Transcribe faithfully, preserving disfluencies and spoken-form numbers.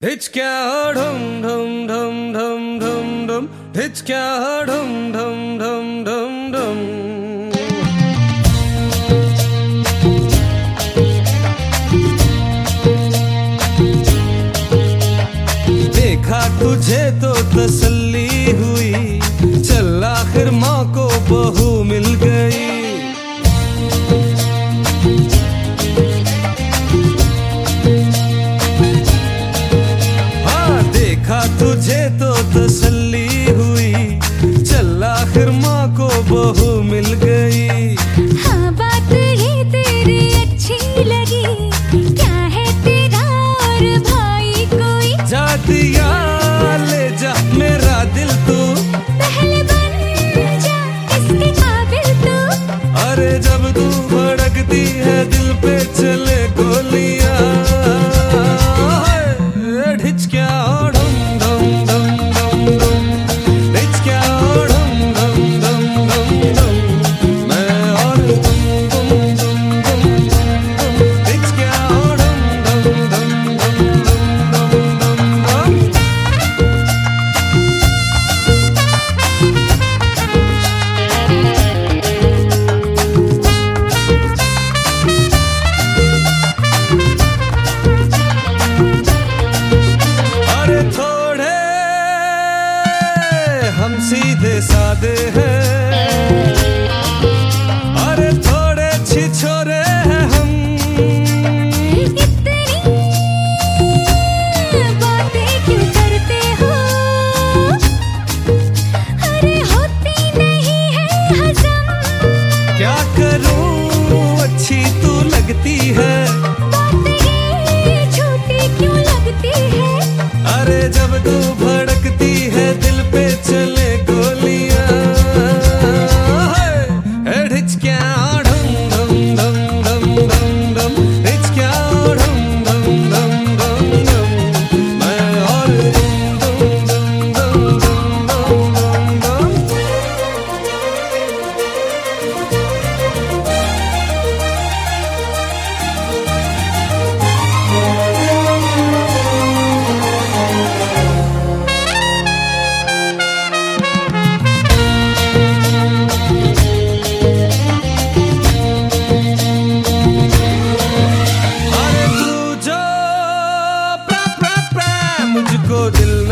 हिचक्या ढुम ढुम ढुम ढुम ढुम ढुम हिचक्या ढुम ढुम ढुम ढुम ढुम। देखा तुझे तो तसल्ली हुई, चल आखिर माँ को बहू मिल गई। हाँ देखा तुझे तो तसल्ली हुई, चल आखिर माँ को बहू मिल गई। हाँ बात ये तेरी अच्छी लगी, क्या है तेरा और भाई कोई? जा दिया ले जा मेरा दिल तू, पहले बन जा इसके काबिल तू। अरे जब तू भड़कती है दिल पे चले गोलियां। हिचक्या ढुम ढुम ढुम ढुम ढुम हिचक्या ढुम ढुम ढुम ढुम ढुम। मैं और तुम तुम तुम तुम तुम हिचक्या ढुम ढुम ढुम ढुम ढुम ढुम ढुम। अरे थोड़े हम सीधे सादे हैं, अरे थोड़े छिछोरे हैं हम। इतनी बातें क्यों करते हो? अरे होती नहीं है हजम। क्या करूं अच्छी तू लगती है, बात ये छोटी क्यों लगती है? अरे जब तू भड़कती है दिल पे चले गोलियां। हिचक्या ढुम ढुम ढुम ढुम ढुम ढुम हिचक्या ढुम ढुम ढुम ढुम ढुम। मैं और तुम तुम तुम तुम तुम तुम तुम तुम। अरे तू जो प्रा प्रा प्रा मुझको दिल